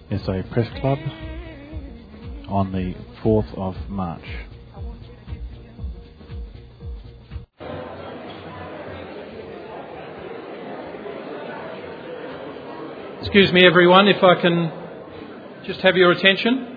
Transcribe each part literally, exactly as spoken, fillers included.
S A Press Club on the fourth of March. Excuse me everyone, if I can just have your attention.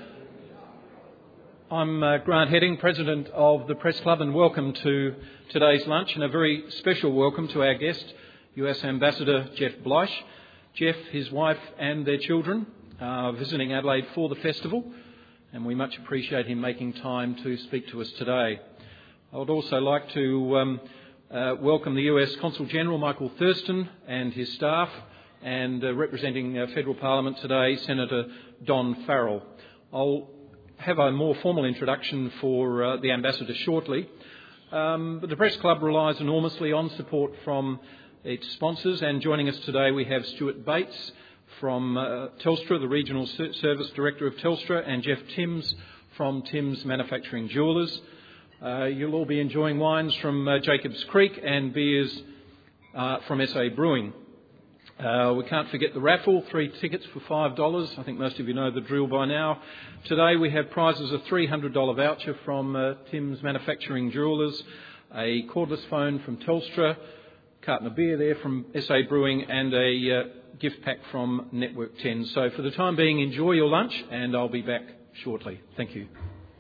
I'm uh, Grant Heading, President of the Press Club, and welcome to today's lunch, and a very special welcome to our guest, U S Ambassador Jeff Bleich. Jeff, his wife and their children are visiting Adelaide for the festival, and we much appreciate him making time to speak to us today. I would also like to um, uh, welcome the U S Consul General Michael Thurston and his staff, and uh, representing uh, Federal Parliament today, Senator Don Farrell. I'll have a more formal introduction for uh, the Ambassador shortly, um, but the Press Club relies enormously on support from its sponsors, and joining us today we have Stuart Bates from uh, Telstra, the Regional Service Director of Telstra, and Jeff Timms from Timms Manufacturing Jewellers. Uh, you'll all be enjoying wines from uh, Jacobs Creek and beers uh, from S A Brewing. Uh, we can't forget the raffle, three tickets for five dollars. I think most of you know the drill by now. Today we have prizes, a three hundred dollars voucher from uh, Timms Manufacturing Jewellers, a cordless phone from Telstra, carton of beer there from S A Brewing, and a uh, gift pack from Network ten. So for the time being, enjoy your lunch, and I'll be back shortly. Thank you.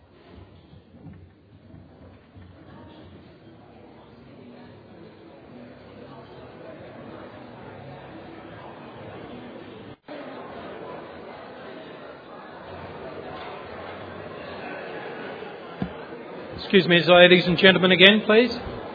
Excuse me, ladies and gentlemen, again, please.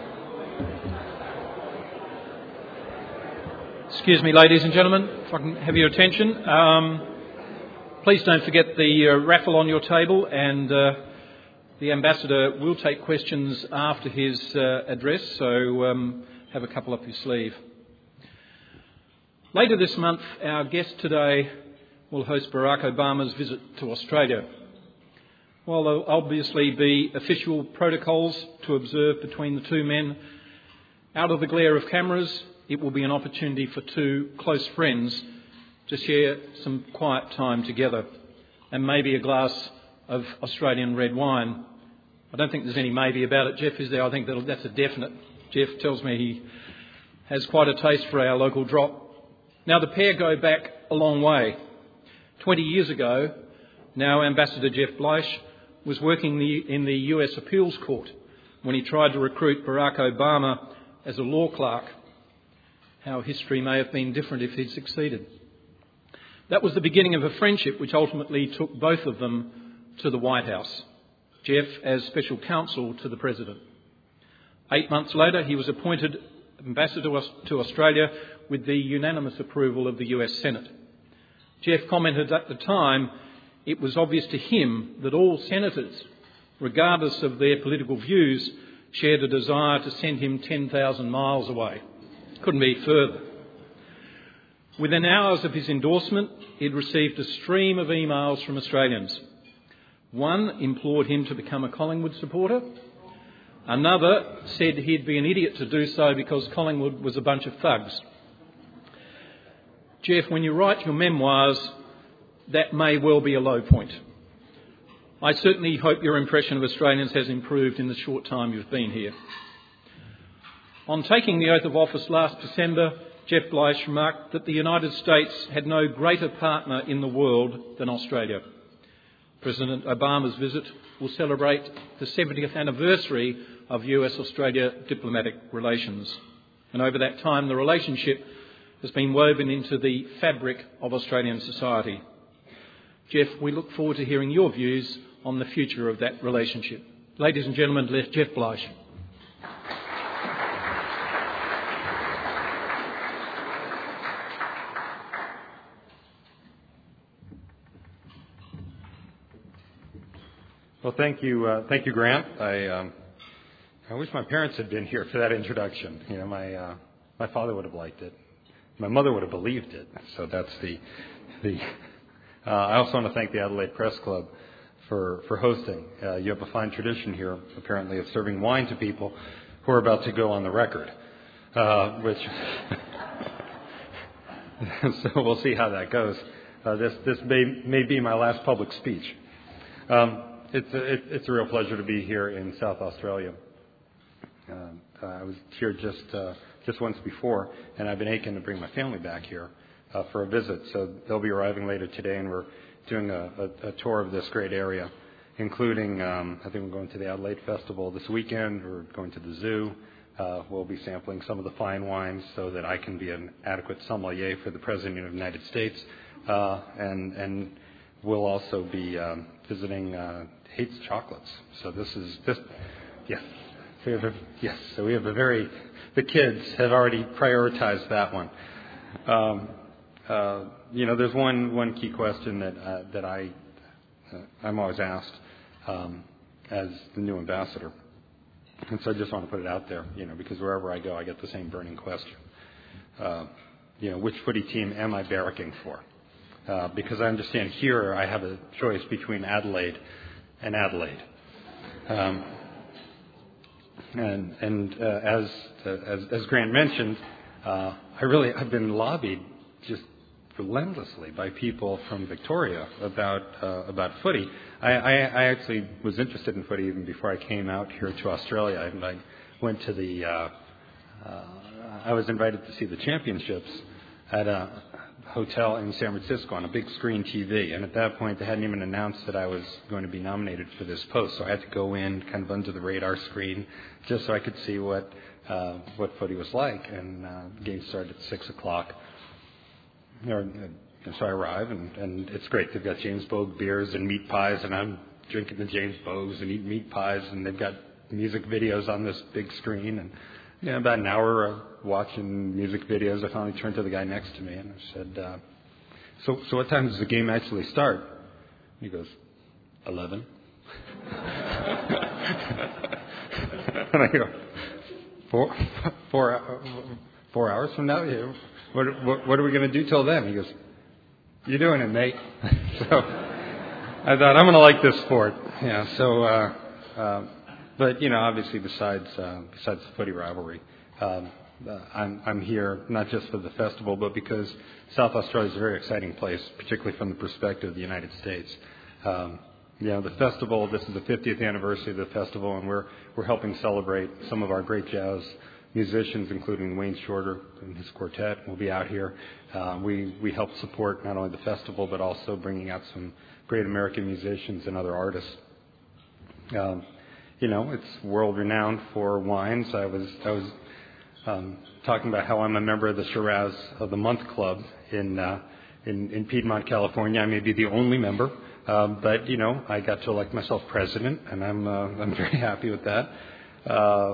Excuse me, ladies and gentlemen, if I can have your attention. Um, please don't forget the uh, raffle on your table, and uh, the Ambassador will take questions after his uh, address, so um, have a couple up your sleeve. Later this month, our guest today will host Barack Obama's visit to Australia. While there will obviously be official protocols to observe between the two men, out of the glare of cameras, it will be an opportunity for two close friends to share some quiet time together, and maybe a glass of Australian red wine. I don't think there's any maybe about it, Jeff, is there? I think that that's a definite. Jeff tells me he has quite a taste for our local drop. Now, the pair go back a long way. Twenty years ago, now Ambassador Jeff Bleich was working the, in the U S Appeals Court when he tried to recruit Barack Obama as a law clerk. How history may have been different if he'd succeeded. That was the beginning of a friendship which ultimately took both of them to the White House, Jeff as special counsel to the President. Eight months later, he was appointed Ambassador to Australia with the unanimous approval of the U S Senate. Jeff commented at the time, it was obvious to him that all senators, regardless of their political views, shared a desire to send him ten thousand miles away. Couldn't be further. Within hours of his endorsement, he'd received a stream of emails from Australians. One implored him to become a Collingwood supporter. Another said he'd be an idiot to do so because Collingwood was a bunch of thugs. Jeff, when you write your memoirs, that may well be a low point. I certainly hope your impression of Australians has improved in the short time you've been here. On taking the oath of office last December, Jeff Bleich remarked that the United States had no greater partner in the world than Australia. President Obama's visit will celebrate the seventieth anniversary of U S-Australia diplomatic relations. And over that time, the relationship has been woven into the fabric of Australian society. Jeff, we look forward to hearing your views on the future of that relationship. Ladies and gentlemen, Jeff Bleich. Well, thank you, uh, thank you, Grant. I, um, I wish my parents had been here for that introduction. You know, my uh, my father would have liked it. My mother would have believed it. So that's the the. Uh, I also want to thank the Adelaide Press Club for for hosting. Uh, you have a fine tradition here, apparently, of serving wine to people who are about to go on the record, uh, which. So we'll see how that goes. uh, this this may, may be my last public speech. Um, it's, a, it, it's a real pleasure to be here in South Australia. Uh, uh, I was here just uh, just once before, and I've been aching to bring my family back here uh, for a visit. So they'll be arriving later today, and we're doing a, a, a tour of this great area, including, um, I think we're going to the Adelaide Festival this weekend. We're going to the zoo. Uh, we'll be sampling some of the fine wines so that I can be an adequate sommelier for the President of the United States. Uh, and, and we'll also be um, visiting uh, Hates Chocolates. So this is, this, yes. So we have a, yes, so we have a very, the kids have already prioritized that one. Um, uh, you know, there's one, one key question that, uh, that I, uh, I'm always asked um, as the new ambassador. And so I just want to put it out there, you know, because wherever I go, I get the same burning question. Uh, you know, which footy team am I barracking for? Uh, because I understand here I have a choice between Adelaide and Adelaide. Um, and and uh, as, uh, as as Grant mentioned, uh, I really I've been lobbied just relentlessly by people from Victoria about uh, about footy. I, I, I actually was interested in footy even before I came out here to Australia. I, I went to the. Uh, uh, I was invited to see the championships at a hotel in San Francisco on a big screen T V, and at that point they hadn't even announced that I was going to be nominated for this post. So I had to go in kind of under the radar screen just so I could see what uh, what footy was like. And uh, the game started at six o'clock. Or, uh, so I arrive, and, and it's great. They've got James Bogue beers and meat pies, and I'm drinking the James Bogues and eating meat pies, and they've got music videos on this big screen. And you know, about an hour of watching music videos, I finally turned to the guy next to me, and I said, uh, so, so what time does the game actually start? He goes, eleven. And I go, four, four, four hours from now? Yeah. What, what, what are we going to do till then? He goes, you're doing it, mate. So I thought, I'm going to like this sport. Yeah. So, uh, uh, but you know, obviously, besides uh, besides the footy rivalry, um, uh, I'm I'm here not just for the festival, but because South Australia is a very exciting place, particularly from the perspective of the United States. Um, you know, the festival. This is the fiftieth anniversary of the festival, and we're we're helping celebrate some of our great jazz musicians, including Wayne Shorter and his quartet, will be out here. Uh, we we help support not only the festival but also bringing out some great American musicians and other artists. Um, you know, it's world renowned for wines. I was I was um, talking about how I'm a member of the Shiraz of the Month Club in uh, in, in Piedmont, California. I may be the only member, um, but you know, I got to elect myself president, and I'm uh, I'm very happy with that. Uh,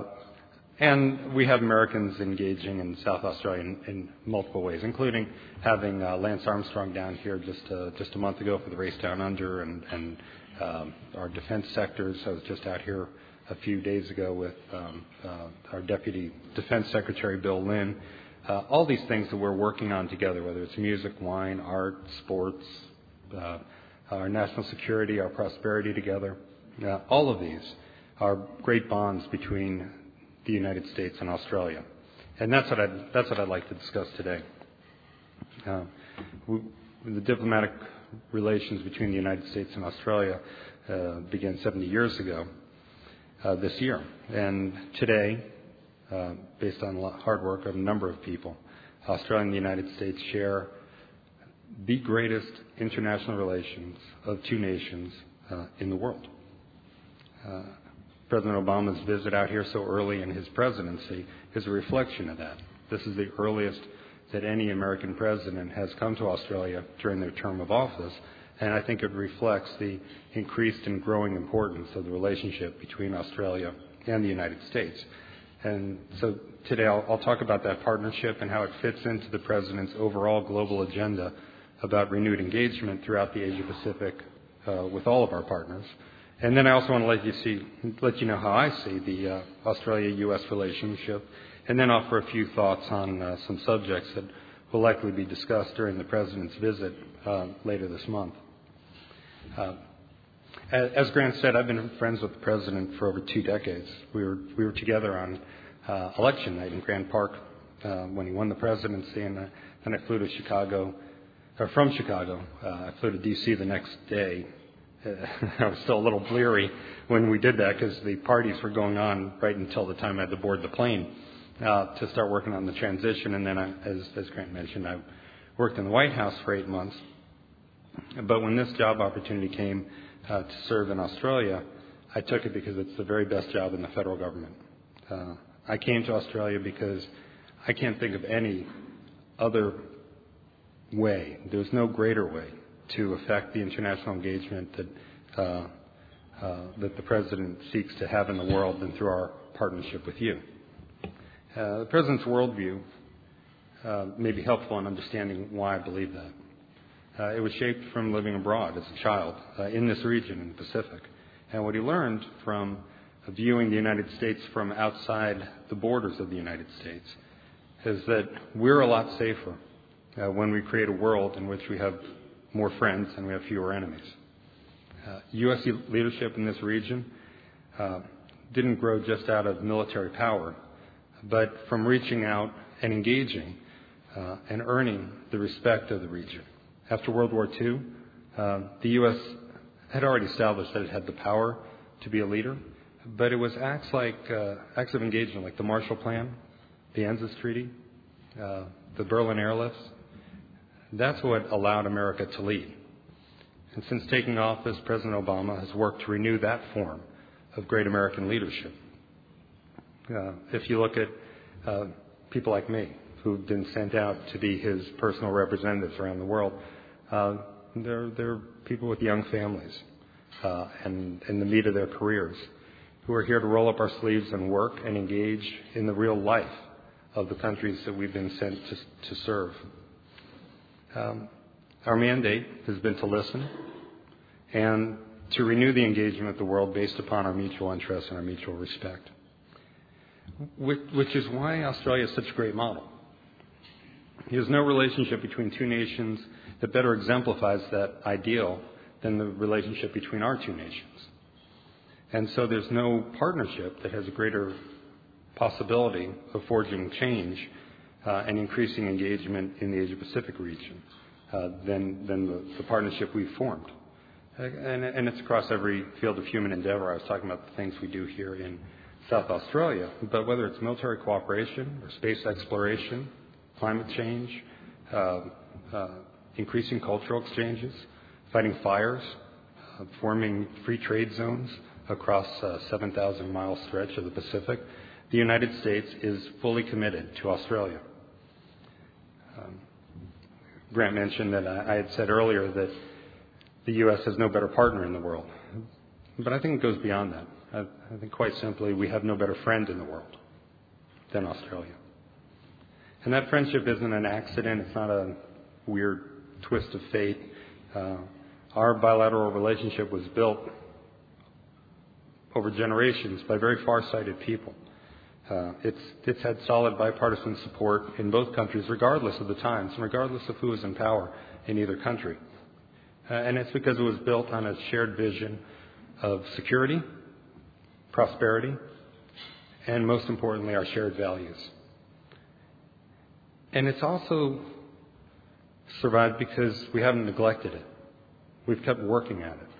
And we have Americans engaging in South Australia in, in multiple ways, including having uh, Lance Armstrong down here just uh, just a month ago for the Race Down Under, and, and um, our defense sectors. I was just out here a few days ago with um, uh, our Deputy Defense Secretary, Bill Lynn. Uh, all these things that we're working on together, whether it's music, wine, art, sports, uh, our national security, our prosperity together, uh, all of these are great bonds between the United States and Australia, and that's what I'd, that's what I'd like to discuss today. Uh, we, the diplomatic relations between the United States and Australia uh, began seventy years ago uh, this year, and today, uh, based on hard work of a number of people, Australia and the United States share the greatest international relations of two nations uh, in the world. Uh, President Obama's visit out here so early in his presidency is a reflection of that. This is the earliest that any American president has come to Australia during their term of office, and I think it reflects the increased and growing importance of the relationship between Australia and the United States. And so today I'll, I'll talk about that partnership and how it fits into the president's overall global agenda about renewed engagement throughout the Asia-Pacific uh, with all of our partners. And then I also want to let you see, let you know how I see the uh, Australia-U S relationship, and then offer a few thoughts on uh, some subjects that will likely be discussed during the President's visit uh, later this month. Uh, as Grant said, I've been friends with the President for over two decades. We were we were together on uh, election night in Grant Park uh, when he won the presidency, and uh, then I flew to Chicago or from Chicago. Uh, I flew to D C the next day. Uh, I was still a little bleary when we did that because the parties were going on right until the time I had to board the plane uh, to start working on the transition. And then, I, as, as Grant mentioned, I worked in the White House for eight months. But when this job opportunity came uh, to serve in Australia, I took it because it's the very best job in the federal government. Uh, I came to Australia because I can't think of any other way. There's no greater way to affect the international engagement that uh, uh, that the President seeks to have in the world than through our partnership with you. Uh, the President's worldview uh, may be helpful in understanding why I believe that. Uh, it was shaped from living abroad as a child uh, in this region in the Pacific. And what he learned from viewing the United States from outside the borders of the United States is that we're a lot safer uh, when we create a world in which we have more friends and we have fewer enemies. Uh, U S leadership in this region uh, didn't grow just out of military power, but from reaching out and engaging uh, and earning the respect of the region. After World War Two, uh, the U S had already established that it had the power to be a leader, but it was acts like uh, acts of engagement like the Marshall Plan, the ANZUS Treaty, uh, the Berlin airlifts. That's what allowed America to lead. And since taking office, President Obama has worked to renew that form of great American leadership. Uh, if you look at uh, people like me, who've been sent out to be his personal representatives around the world, uh, they're, they're people with young families uh, and in the meat of their careers who are here to roll up our sleeves and work and engage in the real life of the countries that we've been sent to, to serve. Um, our mandate has been to listen and to renew the engagement with the world based upon our mutual interests and our mutual respect, which, which is why Australia is such a great model. There's no relationship between two nations that better exemplifies that ideal than the relationship between our two nations. And so there's no partnership that has a greater possibility of forging change uh, and increasing engagement in the Asia-Pacific region uh, than, than the, the partnership we've formed. And, and it's across every field of human endeavor. I was talking about the things we do here in South Australia, but whether it's military cooperation or space exploration, climate change, uh, uh, increasing cultural exchanges, fighting fires, uh, forming free trade zones across a seven thousand mile stretch of the Pacific, the United States is fully committed to Australia. Um, Grant mentioned that I, I had said earlier that the U S has no better partner in the world. But I think it goes beyond that. I, I think quite simply we have no better friend in the world than Australia. And that friendship isn't an accident. It's not a weird twist of fate. Uh, our bilateral relationship was built over generations by very far-sighted people. Uh, it's, it's had solid bipartisan support in both countries, regardless of the times and regardless of who is in power in either country. Uh, and it's because it was built on a shared vision of security, prosperity, and most importantly, our shared values. And it's also survived because we haven't neglected it. We've kept working at it.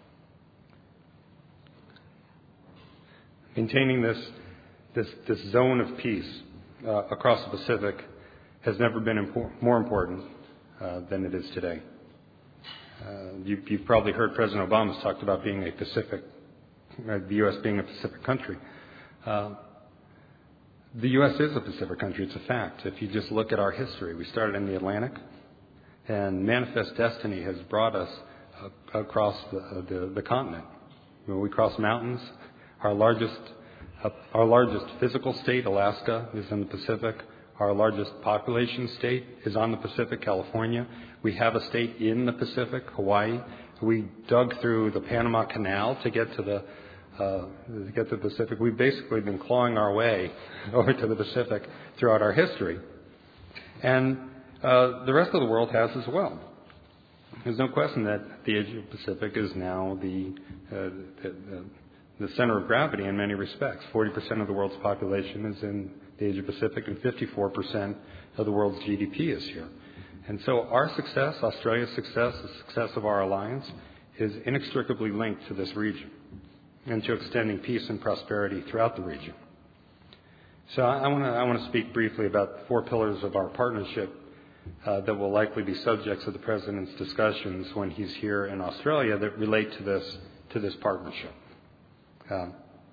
Maintaining this, this, this zone of peace uh, across the Pacific has never been impor- more important uh, than it is today. Uh, you, you've probably heard President Obama's talked about being a Pacific, uh, the U S being a Pacific country. Uh, the U S is a Pacific country. It's a fact. If you just look at our history, we started in the Atlantic, and manifest destiny has brought us uh, across the, the, the continent. When we cross mountains, our largest, uh, our largest physical state, Alaska, is in the Pacific. Our largest population state is on the Pacific, California. We have a state in the Pacific, Hawaii. We dug through the Panama Canal to get to the uh, to get to the Pacific. We've basically been clawing our way over to the Pacific throughout our history, and uh, the rest of the world has as well. There's no question that the Asia Pacific is now the, uh, the, the the center of gravity in many respects. forty percent of the world's population is in the Asia Pacific, and fifty-four percent of the world's G D P is here. And so our success, Australia's success, the success of our alliance, is inextricably linked to this region and to extending peace and prosperity throughout the region. So I, I want to I want to speak briefly about the four pillars of our partnership uh, that will likely be subjects of the President's discussions when he's here in Australia that relate to this to this partnership. Um,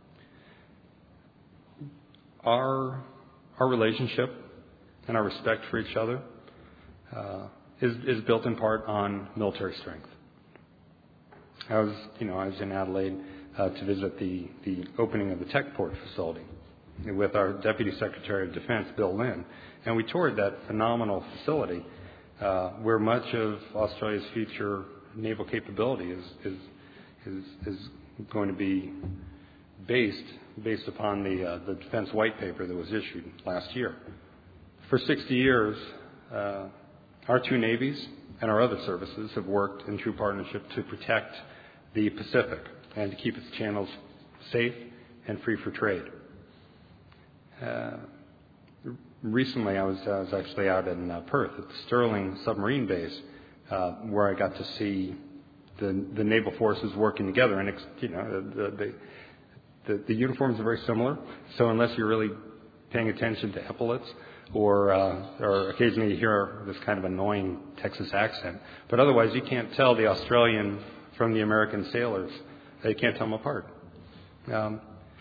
our our relationship and our respect for each other uh, is is built in part on military strength. I was you know I was in Adelaide uh, to visit the the opening of the Techport facility with our Deputy Secretary of Defense, Bill Lynn, and we toured that phenomenal facility uh, where much of Australia's future naval capability is is is, is going to be based based upon the uh, the Defense White Paper that was issued last year. For sixty years, uh, our two navies and our other services have worked in true partnership to protect the Pacific and to keep its channels safe and free for trade. Uh, recently, I was, I was actually out in uh, Perth at the Stirling submarine base, uh, where I got to see the, the naval forces working together. And you know, the, the, the, the uniforms are very similar. So unless you're really paying attention to epaulets, or uh, or occasionally you hear this kind of annoying Texas accent, but otherwise you can't tell the Australian from the American sailors. You can't tell them apart. Um,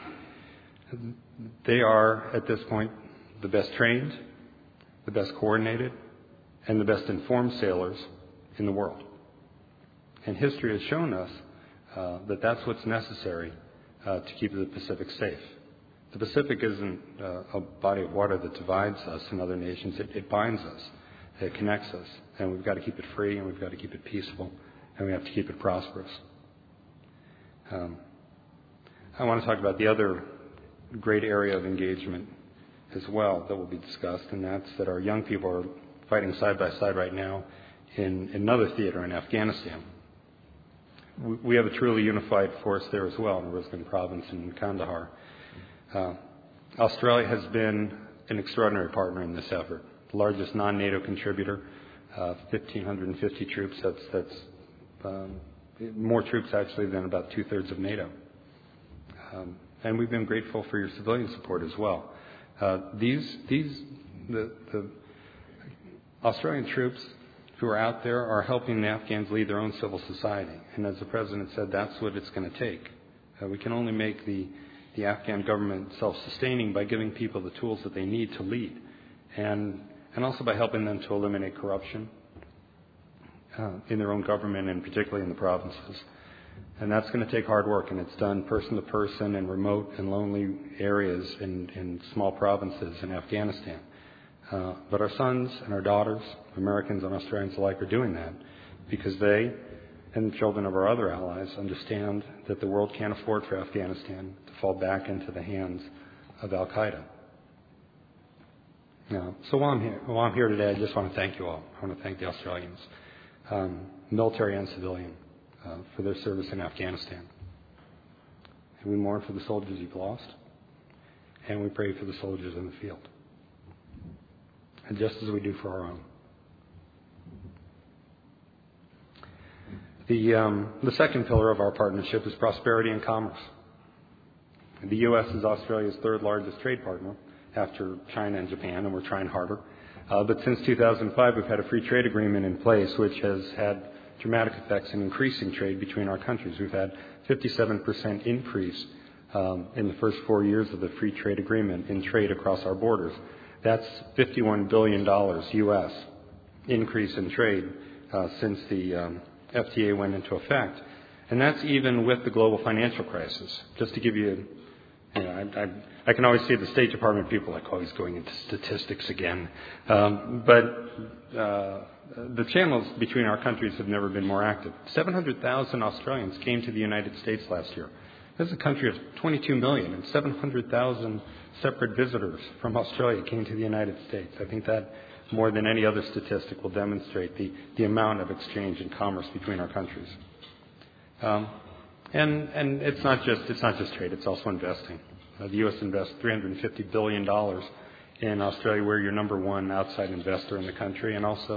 They are, at this point, the best trained, the best coordinated, and the best informed sailors in the world. And history has shown us uh, that that's what's necessary uh, to keep the Pacific safe. The Pacific isn't uh, a body of water that divides us and other nations. It, it binds us. It connects us. And we've got to keep it free, and we've got to keep it peaceful, and we have to keep it prosperous. Um, I want to talk about the other great area of engagement as well that will be discussed, and that's that our young people are fighting side by side right now in another theater in Afghanistan. We have a truly unified force there as well in Uruzgan province and in Kandahar. Uh, Australia has been an extraordinary partner in this effort, the largest non-NATO contributor, uh, one thousand five hundred fifty troops. That's, that's um, more troops actually than about two-thirds of NATO. Um, And we've been grateful for your civilian support as well. Uh, these, these, the, the Australian troops who are out there are helping the Afghans lead their own civil society. And as the President said, that's what it's going to take. Uh, we can only make the, the Afghan government self-sustaining by giving people the tools that they need to lead, and and also by helping them to eliminate corruption uh, in their own government, and particularly in the provinces. And that's going to take hard work, and it's done person to person in remote and lonely areas in, in small provinces in Afghanistan. Uh, but our sons and our daughters, Americans and Australians alike, are doing that because they and the children of our other allies understand that the world can't afford for Afghanistan to fall back into the hands of Al-Qaeda. Now, so while I'm here, while I'm here today, I just want to thank you all. I want to thank the Australians, um, military and civilian, Uh, for their service in Afghanistan. And we mourn for the soldiers you've lost, and we pray for the soldiers in the field, and just as we do for our own. The, um, the second pillar of our partnership is prosperity and commerce. The U S is Australia's third largest trade partner after China and Japan, and we're trying harder. Uh, but since two thousand five, we've had a free trade agreement in place, which has had dramatic effects in increasing trade between our countries. We've had fifty-seven percent increase um, in the first four years of the free trade agreement in trade across our borders. That's fifty-one billion dollars U S increase in trade uh, since the um, F T A went into effect. And that's even with the global financial crisis. Just to give you, you know, I, I, I can always see the State Department people like, oh, he's going into statistics again. Um, but uh, the channels between our countries have never been more active. seven hundred thousand Australians came to the United States last year. This is a country of twenty-two million, and seven hundred thousand separate visitors from Australia came to the United States. I think that more than any other statistic will demonstrate the, the amount of exchange and commerce between our countries. Um, and and it's not just it's not just trade; it's also investing. Uh, the U S invests three hundred fifty billion dollars in Australia. We're your number one outside investor in the country, and also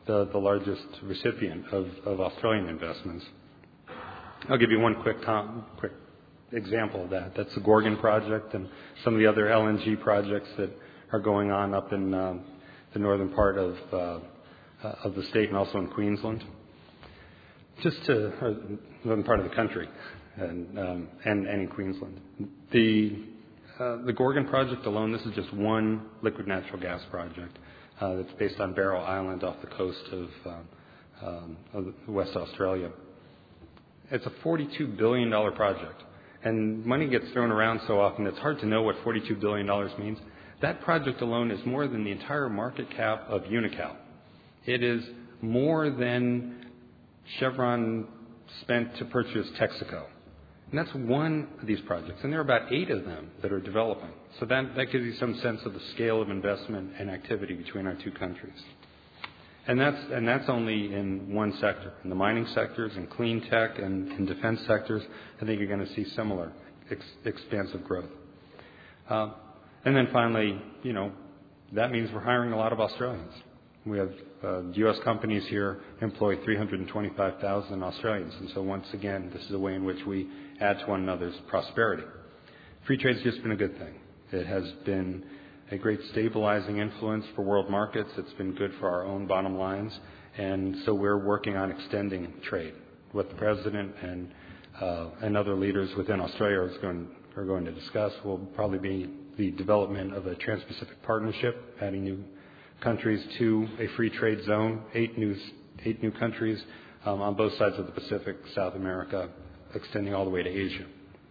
the, the largest recipient of, of Australian investments. I'll give you one quick com- quick example of that. That's the Gorgon project and some of the other L N G projects that are going on up in um, the northern part of uh, uh, of the state and also in Queensland. Just to or northern part of the country, and um, and, and in Queensland. The uh, the Gorgon project alone, this is just one liquid natural gas project uh, that's based on Barrow Island off the coast of, uh, um, of West Australia. It's a forty-two billion dollars project, and money gets thrown around so often it's hard to know what forty-two billion dollars means. That project alone is more than the entire market cap of Unocal. It is more than Chevron spent to purchase Texaco. And that's one of these projects. And there are about eight of them that are developing. So that, that gives you some sense of the scale of investment and activity between our two countries. And that's, and that's only in one sector. In the mining sectors, in clean tech, and in defense sectors, I think you're going to see similar ex- expansive growth. Uh, and then finally, you know, that means we're hiring a lot of Australians. We have uh, U S companies here employ three hundred twenty-five thousand Australians. And so once again, this is a way in which we add to one another's prosperity. Free trade's just been a good thing. It has been a great stabilizing influence for world markets. It's been good for our own bottom lines. And so we're working on extending trade. What the President and uh, and other leaders within Australia are going, are going to discuss will probably be the development of a Trans-Pacific Partnership, adding new countries to a free trade zone, eight new, eight new countries um, on both sides of the Pacific, South America, extending all the way to Asia.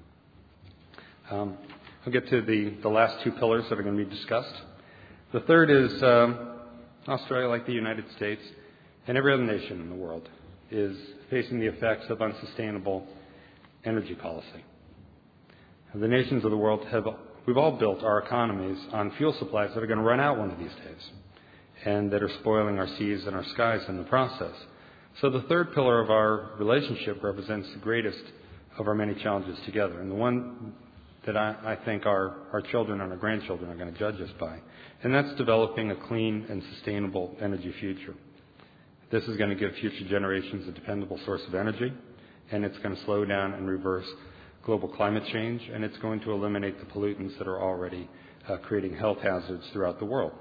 Um, I'll get to the, the last two pillars that are going to be discussed. The third is um, Australia, like the United States and every other nation in the world, is facing the effects of unsustainable energy policy. The nations of the world have, we've all built our economies on fuel supplies that are going to run out one of these days, and that are spoiling our seas and our skies in the process. So the third pillar of our relationship represents the greatest of our many challenges together, and the one that I, I think our, our children and our grandchildren are going to judge us by, and that's developing a clean and sustainable energy future. This is going to give future generations a dependable source of energy, and it's going to slow down and reverse global climate change, and it's going to eliminate the pollutants that are already uh, creating health hazards throughout the world.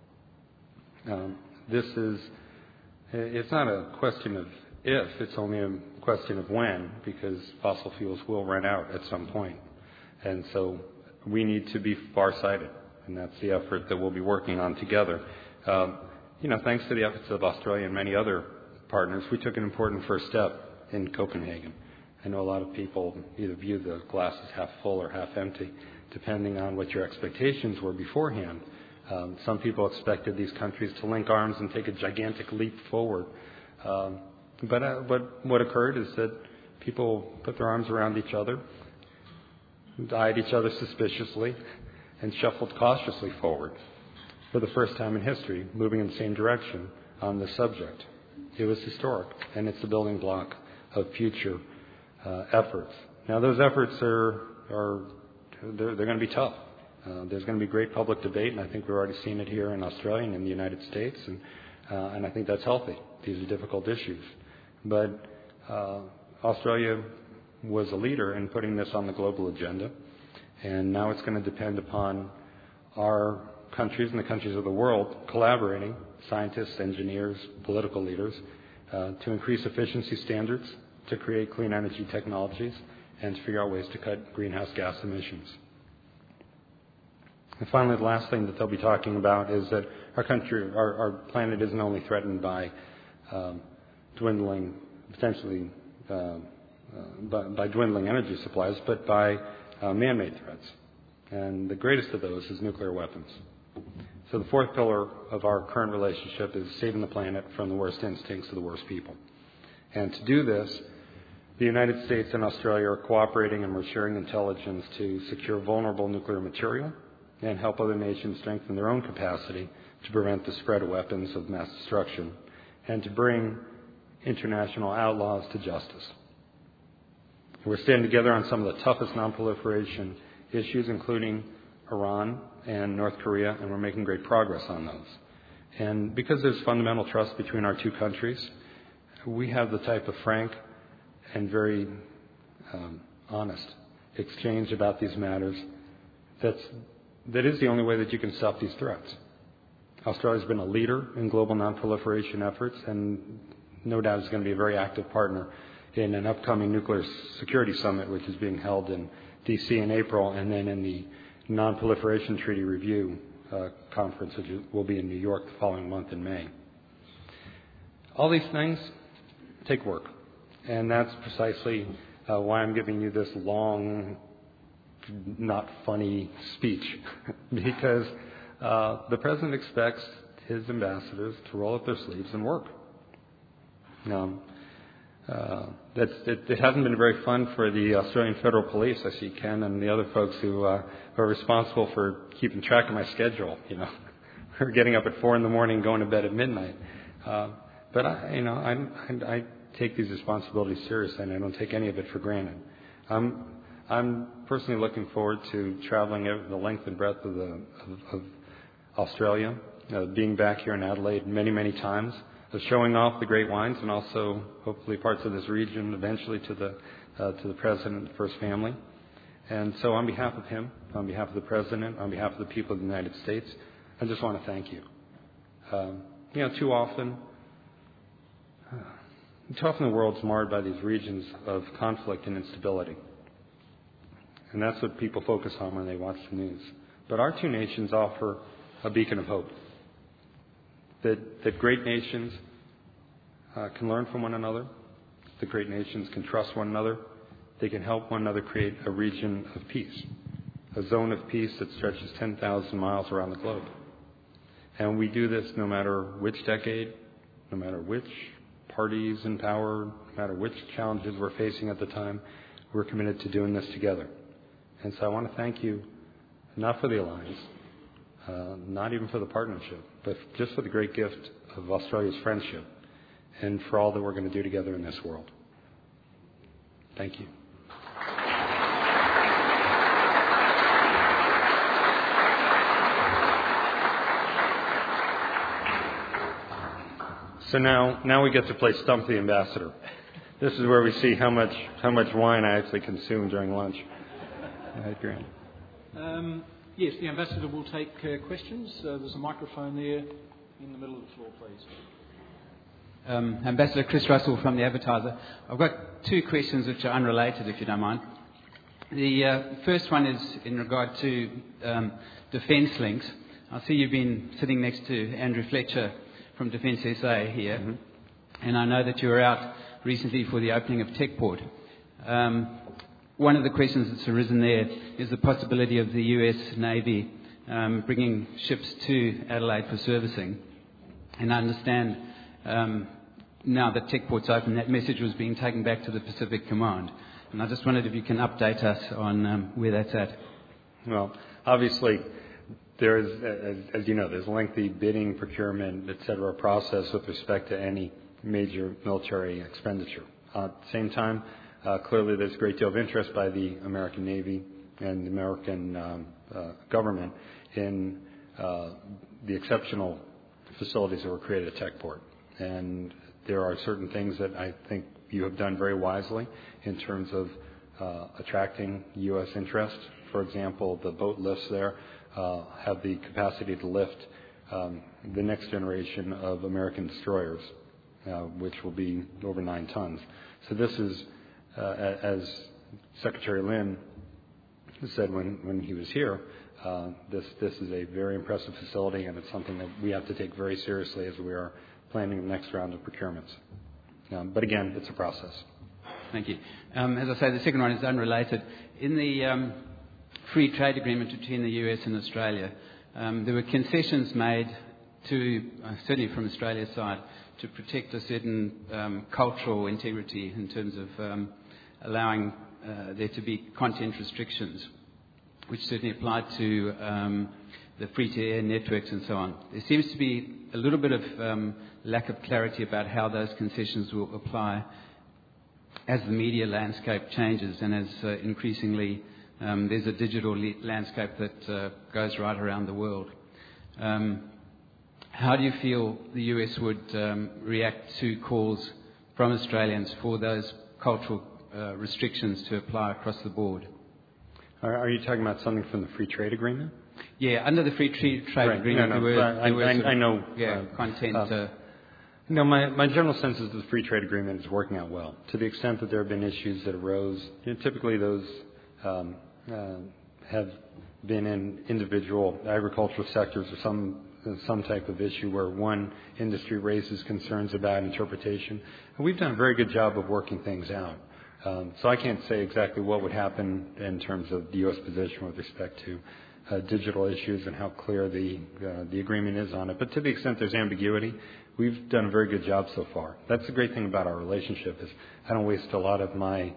Um, this is, it's not a question of if, it's only a question of when, because fossil fuels will run out at some point. And so we need to be far-sighted, and that's the effort that we'll be working on together. Um, you know, thanks to the efforts of Australia and many other partners, we took an important first step in Copenhagen. I know a lot of people either view the glass as half full or half empty, depending on what your expectations were beforehand. Um, some people expected these countries to link arms and take a gigantic leap forward. Um, but uh, what, what occurred is that people put their arms around each other, eyed each other suspiciously, and shuffled cautiously forward for the first time in history, moving in the same direction on this subject. It was historic, and it's the building block of future uh, efforts. Now, those efforts are, are they're, they're going to be tough. Uh, there's going to be great public debate, and I think we're already seeing it here in Australia and in the United States, and, uh, and I think that's healthy. These are difficult issues. But uh, Australia was a leader in putting this on the global agenda, and now it's going to depend upon our countries and the countries of the world collaborating, scientists, engineers, political leaders, uh, to increase efficiency standards, to create clean energy technologies, and to figure out ways to cut greenhouse gas emissions. And finally, the last thing that they'll be talking about is that our country, our, our planet isn't only threatened by um, dwindling, potentially uh, uh, by, by dwindling energy supplies, but by uh, man-made threats. And the greatest of those is nuclear weapons. So the fourth pillar of our current relationship is saving the planet from the worst instincts of the worst people. And to do this, the United States and Australia are cooperating and we're sharing intelligence to secure vulnerable nuclear material and help other nations strengthen their own capacity to prevent the spread of weapons of mass destruction and to bring international outlaws to justice. We're standing together on some of the toughest nonproliferation issues, including Iran and North Korea, and we're making great progress on those. And because there's fundamental trust between our two countries, we have the type of frank and very um, honest exchange about these matters that's, that is the only way that you can stop these threats. Australia's been a leader in global nonproliferation efforts and no doubt is going to be a very active partner in an upcoming nuclear security summit, which is being held in D C in April, and then in the Non-Proliferation Treaty Review uh, conference, which will be in New York the following month in May. All these things take work, and that's precisely uh, why I'm giving you this long, not funny speech, because uh, the President expects his ambassadors to roll up their sleeves and work. Now, uh, that's, it, it hasn't been very fun for the Australian Federal Police. I see Ken and the other folks who uh, are responsible for keeping track of my schedule. You know, we're getting up at four in the morning, going to bed at midnight. Uh, but I, you know, I'm, I, I take these responsibilities seriously, and I don't take any of it for granted. I'm, I'm personally looking forward to traveling the length and breadth of the of, of Australia, uh, being back here in Adelaide many, many times. Of showing off the great wines and also hopefully parts of this region eventually to the uh, to the President and the First Family. And so on behalf of him, on behalf of the President, on behalf of the people of the United States, I just want to thank you. Um, you know, too often, uh, too often the world's marred by these regions of conflict and instability. And that's what people focus on when they watch the news. But our two nations offer a beacon of hope. That, that great nations uh, can learn from one another, that great nations can trust one another, they can help one another create a region of peace, a zone of peace that stretches ten thousand miles around the globe. And we do this no matter which decade, no matter which parties in power, no matter which challenges we're facing at the time, we're committed to doing this together. And so I want to thank you, not for the alliance, Uh, not even for the partnership, but just for the great gift of Australia's friendship and for all that we're going to do together in this world. Thank you. So now, now we get to play Stump the Ambassador. This is where we see how much how much wine I actually consume during lunch. All right, Grant. Um, Yes, the Ambassador will take uh, questions. Uh, there's a microphone there in the middle of the floor, please. Um, Ambassador Chris Russell from The Advertiser. I've got two questions which are unrelated, if you don't mind. The uh, first one is in regard to um, Defence Links. I see you've been sitting next to Andrew Fletcher from Defence S A here, mm-hmm. and I know that you were out recently for the opening of Techport. Um, One of the questions that's arisen there is the possibility of the U S Navy um, bringing ships to Adelaide for servicing. And I understand um, now that Techport's open, that message was being taken back to the Pacific Command. And I just wondered if you can update us on um, where that's at. Well, obviously, there is, as, as you know, there's a lengthy bidding, procurement, et cetera, process with respect to any major military expenditure. Uh, at the same time, Uh, clearly, there's a great deal of interest by the American Navy and the American um, uh, government in uh, the exceptional facilities that were created at Techport. And there are certain things that I think you have done very wisely in terms of uh, attracting U S interest. For example, the boat lifts there uh, have the capacity to lift um, the next generation of American destroyers, uh, which will be over nine tons. So this is Uh, as Secretary Lin said when, when he was here, uh, this this is a very impressive facility, and it's something that we have to take very seriously as we are planning the next round of procurements. Um, but again, it's a process. Thank you. Um, as I say, the second one is unrelated. In the um, free trade agreement between the U S and Australia, um, there were concessions made to, uh, certainly from Australia's side, to protect a certain um, cultural integrity in terms of um, allowing uh, there to be content restrictions, which certainly applied to um, the free-to-air networks and so on. There seems to be a little bit of um, lack of clarity about how those concessions will apply as the media landscape changes and as uh, increasingly um, there's a digital le- landscape that uh, goes right around the world. Um, how do you feel the U S would um, react to calls from Australians for those cultural uh, restrictions to apply across the board? Are, are you talking about something from the free trade agreement? Yeah, under the free trade, trade right. agreement, no, no, there were, I, there were I, sort of, I know. yeah, uh, content. Uh, uh, no, my, my general sense is that the free trade agreement is working out well. To the extent that there have been issues that arose, you know, typically those um, uh, have been in individual agricultural sectors or some some type of issue where one industry raises concerns about interpretation. And we've done a very good job of working things out. Um, so I can't say exactly what would happen in terms of the U S position with respect to uh, digital issues and how clear the uh, the agreement is on it. But to the extent there's ambiguity, we've done a very good job so far. That's the great thing about our relationship is I don't waste a lot of my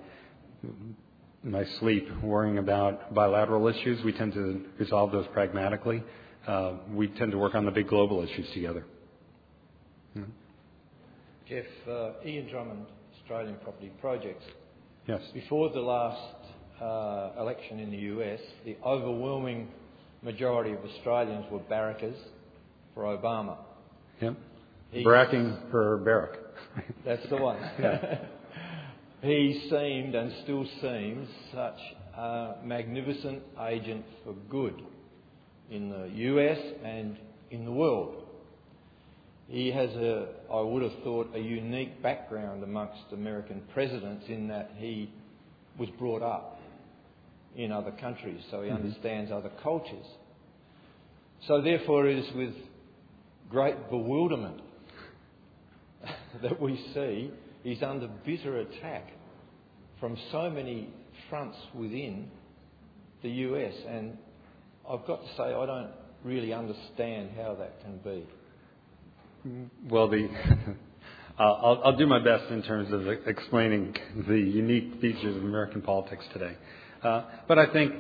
my sleep worrying about bilateral issues. We tend to resolve those pragmatically. Uh, we tend to work on the big global issues together. Mm-hmm. Jeff, uh, Ian Drummond, Australian Property Projects. Yes. Before the last uh, election in the U S, the overwhelming majority of Australians were Barackers for Obama. Yep. He, Baracking for Barack. That's the one. Yeah. He seemed and still seems such a magnificent agent for good in the U S and in the world. He has a, I would have thought, a unique background amongst American presidents in that he was brought up in other countries, so he mm-hmm. understands other cultures. So therefore it is with great bewilderment that we see he's under bitter attack from so many fronts within the U S, and I've got to say I don't really understand how that can be. Well, the I'll, I'll do my best in terms of explaining the unique features of American politics today. Uh, but I think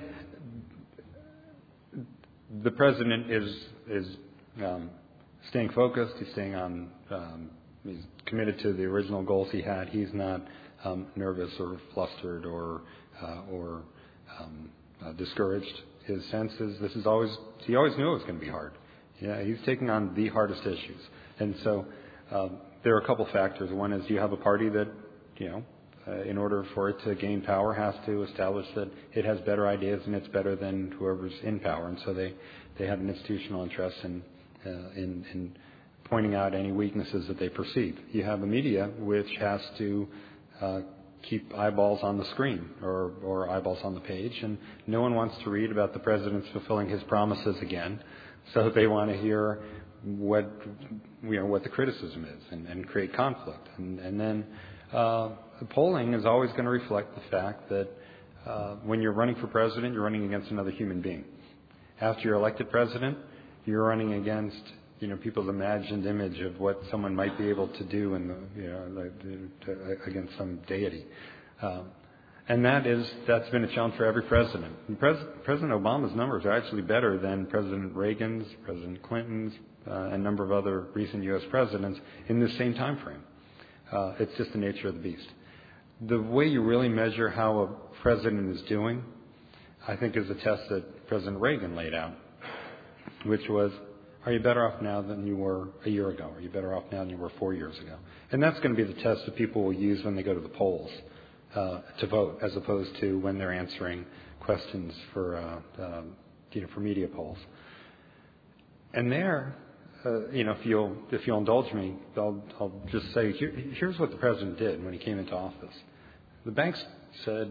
the president is is um, staying focused. He's staying on. Um, he's committed to the original goals he had. He's not um, nervous or flustered or uh, or um, uh, discouraged. His sense is this is always. He always knew it was going to be hard. Yeah, he's taking on the hardest issues. And so um, there are a couple factors. One is you have a party that, you know, uh, in order for it to gain power, has to establish that it has better ideas and it's better than whoever's in power. And so they, they have an institutional interest in, uh, in, in pointing out any weaknesses that they perceive. You have a media which has to uh, keep eyeballs on the screen or, or eyeballs on the page. And no one wants to read about the president's fulfilling his promises again. So they want to hear what you know what the criticism is and, and create conflict. And, and then uh, the polling is always going to reflect the fact that uh, when you're running for president, you're running against another human being. After you're elected president, you're running against you know people's imagined image of what someone might be able to do in the, you know the, to, against some deity. Um, And that is, that's been a challenge for every president. And Pres- President Obama's numbers are actually better than President Reagan's, President Clinton's, uh, and a number of other recent U S presidents in the same time frame. Uh, it's just the nature of the beast. The way you really measure how a president is doing, I think, is a test that President Reagan laid out, which was, are you better off now than you were a year ago? Are you better off now than you were four years ago? And that's going to be the test that people will use when they go to the polls. Uh, to vote, as opposed to when they're answering questions for uh, um, you know for media polls. And there, uh, you know, if you'll if you'll indulge me, I'll, I'll just say here, here's what the president did when he came into office. The banks said,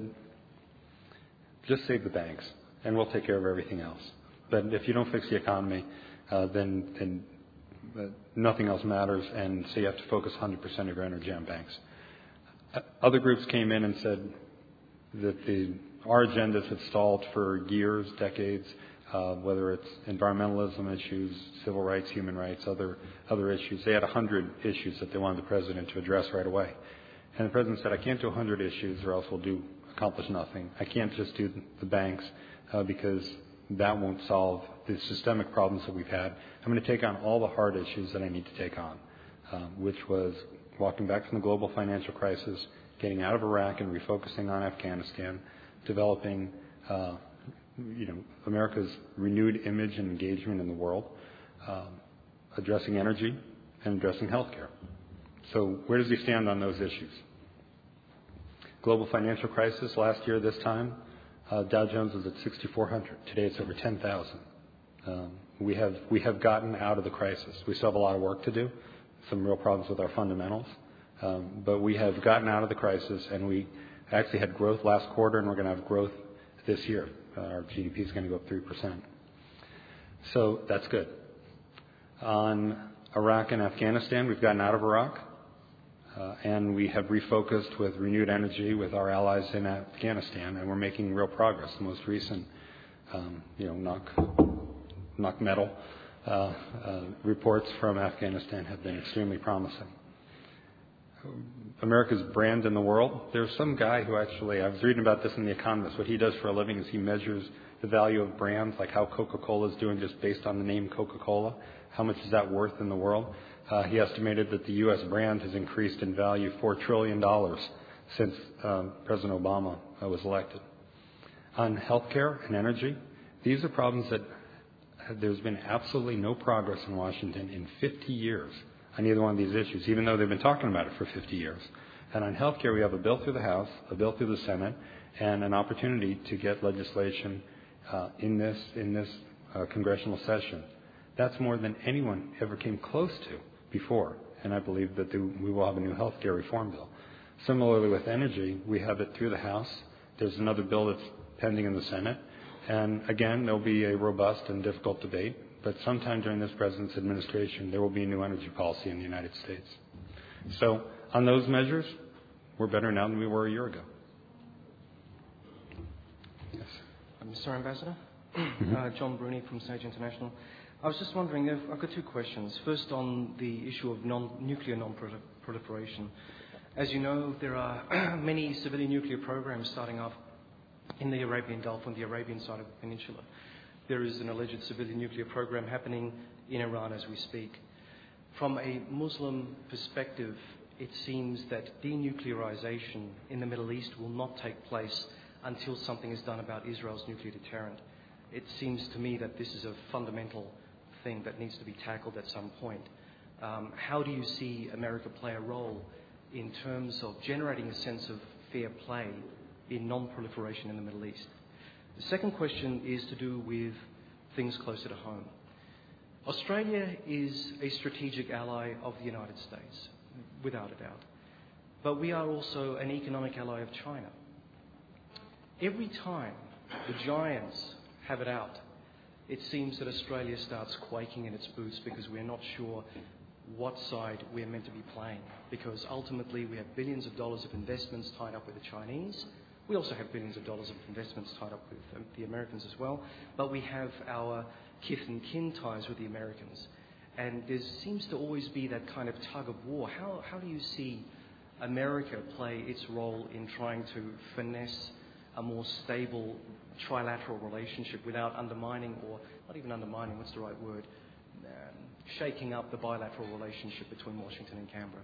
"Just save the banks, and we'll take care of everything else. But if you don't fix the economy, uh, then then uh, nothing else matters, and so you have to focus one hundred percent of your energy on banks." Other groups came in and said that the, our agendas had stalled for years, decades, uh, whether it's environmentalism issues, civil rights, human rights, other other issues. They had one hundred issues that they wanted the president to address right away. And the president said, I can't do one hundred issues or else we'll do accomplish nothing. I can't just do the banks uh, because that won't solve the systemic problems that we've had. I'm going to take on all the hard issues that I need to take on, um, which was walking back from the global financial crisis, getting out of Iraq and refocusing on Afghanistan, developing, uh, you know, America's renewed image and engagement in the world, um, addressing energy and addressing healthcare. So where does he stand on those issues? Global financial crisis last year this time, uh, Dow Jones was at sixty-four hundred. Today it's over ten thousand. Um, we have we have gotten out of the crisis. We still have a lot of work to do, some real problems with our fundamentals, um, but we have gotten out of the crisis, and we actually had growth last quarter, and we're going to have growth this year. Uh, our G D P is going to go up three percent. So that's good. On Iraq and Afghanistan, we've gotten out of Iraq, uh, and we have refocused with renewed energy with our allies in Afghanistan, and we're making real progress. The most recent, um, you know, knock, knock metal uh, uh, reports from Afghanistan have been extremely promising. America's brand in the world. There's some guy who actually, I was reading about this in The Economist. What he does for a living is he measures the value of brands, like how Coca-Cola is doing just based on the name Coca-Cola. How much is that worth in the world? Uh, he estimated that the U S brand has increased in value four trillion dollars since um, President Obama uh, was elected. On healthcare and energy, these are problems that there's been absolutely no progress in Washington in fifty years on either one of these issues, even though they've been talking about it for fifty years. And on healthcare, we have a bill through the House, a bill through the Senate, and an opportunity to get legislation uh, in this in this uh, congressional session. That's more than anyone ever came close to before, and I believe that the, we will have a new healthcare reform bill. Similarly with energy, we have it through the House. There's another bill that's pending in the Senate, and again, there'll be a robust and difficult debate, but sometime during this President's administration, there will be a new energy policy in the United States. So on those measures, we're better now than we were a year ago. Yes. Mister Ambassador, Mm-hmm. uh, John Bruni from Sage International. I was just wondering, if, I've got two questions. First, on the issue of non, nuclear non-proliferation. As you know, there are many civilian nuclear programs starting up in the Arabian Gulf, on the Arabian side of the peninsula. There is an alleged civilian nuclear program happening in Iran as we speak. From a Muslim perspective, it seems that denuclearization in the Middle East will not take place until something is done about Israel's nuclear deterrent. It seems to me that this is a fundamental thing that needs to be tackled at some point. Um, how do you see America play a role in terms of generating a sense of fair play in non-proliferation in the Middle East? The second question is to do with things closer to home. Australia is a strategic ally of the United States, without a doubt. But we are also an economic ally of China. Every time the giants have it out, it seems that Australia starts quaking in its boots because we're not sure what side we're meant to be playing. Because ultimately we have billions of dollars of investments tied up with the Chinese. We also have billions of dollars of investments tied up with um, the Americans as well. But we have our kith and kin ties with the Americans. And there seems to always be that kind of tug of war. How, how do you see America play its role in trying to finesse a more stable trilateral relationship without undermining, or not even undermining, what's the right word, um, shaking up the bilateral relationship between Washington and Canberra?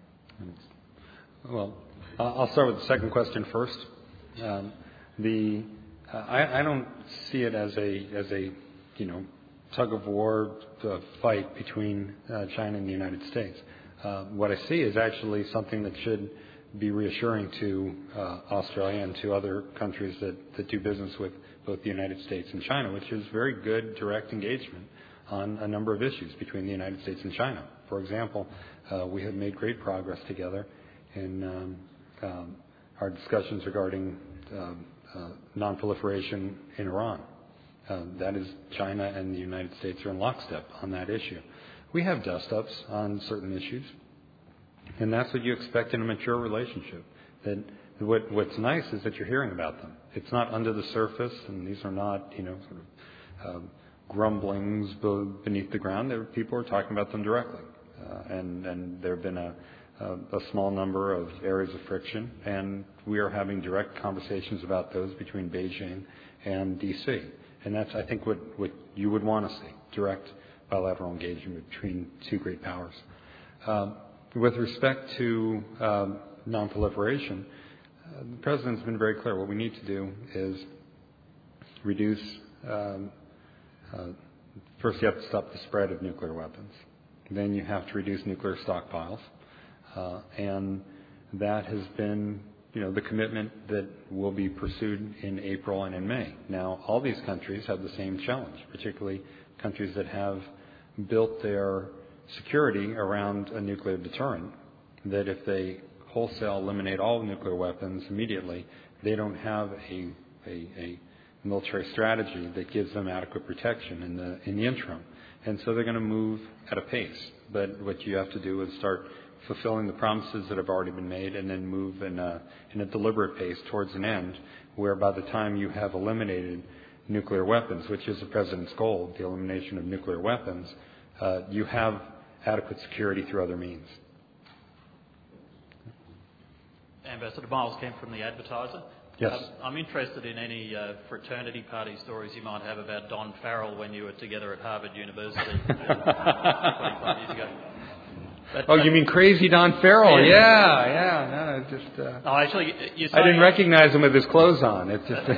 Well, I'll start with the second question first. Um, the uh, I, I don't see it as a as a you know tug of war uh, fight between uh, China and the United States. Uh, what I see is actually something that should be reassuring to uh, Australia and to other countries that, that do business with both the United States and China, which is very good direct engagement on a number of issues between the United States and China. For example, uh, we have made great progress together in um, um, our discussions regarding um, uh, non-proliferation in Iran. Uh, that is, China and the United States are in lockstep on that issue. We have dust-ups on certain issues, and that's what you expect in a mature relationship. That what, what's nice is that you're hearing about them. It's not under the surface, and these are not, you know, sort of um, grumblings beneath the ground. There, people are talking about them directly, uh, and and there have been a, a a small number of areas of friction, and we are having direct conversations about those between Beijing and D C. And that's, I think, what, what you would want to see: direct bilateral engagement between two great powers. Um, With respect to um, non-proliferation, uh, the President's been very clear. What we need to do is reduce, um, uh, first you have to stop the spread of nuclear weapons. then you have to reduce nuclear stockpiles. Uh, and that has been, you know, the commitment that will be pursued in April and in May. Now, all these countries have the same challenge, particularly countries that have built their security around a nuclear deterrent, that if they wholesale eliminate all nuclear weapons immediately, they don't have a, a, a military strategy that gives them adequate protection in the in the interim. And so they're going to move at a pace. But what you have to do is start fulfilling the promises that have already been made and then move in a, in a deliberate pace towards an end where by the time you have eliminated nuclear weapons, which is the President's goal, the elimination of nuclear weapons, uh, you have adequate security through other means. Ambassador Miles Kemp from The Advertiser. Yes. Um, I'm interested in any uh, fraternity party stories you might have about Don Farrell when you were together at Harvard University uh, twenty-five years ago. But, oh, uh, you mean crazy Don Farrell? Yeah, yeah, yeah. No, just. Uh, no, actually, you I didn't recognize him with his clothes on. It's just.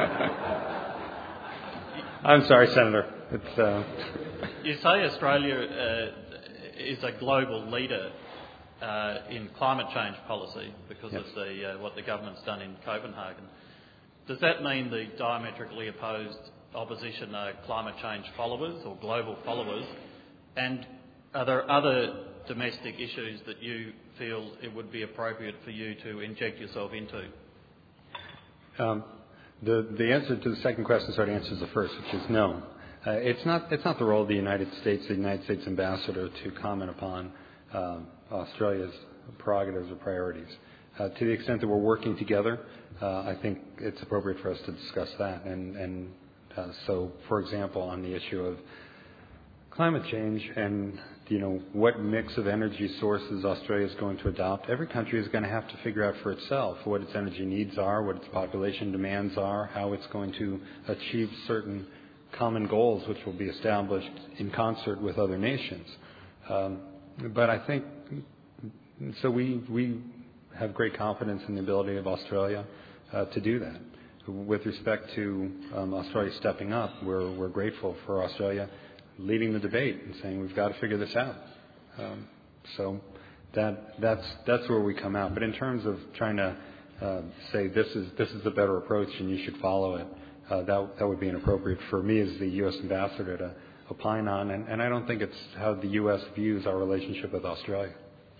I'm sorry, Senator. It's. Uh... You say Australia uh, is a global leader uh, in climate change policy because Yes. of the uh, what the government's done in Copenhagen. Does that mean the diametrically opposed opposition are climate change followers or global followers? And are there other domestic issues that you feel it would be appropriate for you to inject yourself into? Um, the the answer to the second question sort of answers the first, which is no. Uh, it's not it's not the role of the United States, the United States ambassador, to comment upon uh, Australia's prerogatives or priorities. Uh, to the extent that we're working together, uh, I think it's appropriate for us to discuss that. And, and uh, so, for example, on the issue of climate change and, you know, what mix of energy sources Australia is going to adopt, every country is going to have to figure out for itself what its energy needs are, what its population demands are, how it's going to achieve certain common goals which will be established in concert with other nations. Um, but I think, so we we have great confidence in the ability of Australia uh, to do that. With respect to um, Australia stepping up, we're we're grateful for Australia leading the debate and saying we've got to figure this out. Um, so that that's that's where we come out. But in terms of trying to uh, say this is this is the better approach and you should follow it, uh, that that would be inappropriate for me as the U S ambassador to opine on, and, and I don't think it's how the U S views our relationship with Australia.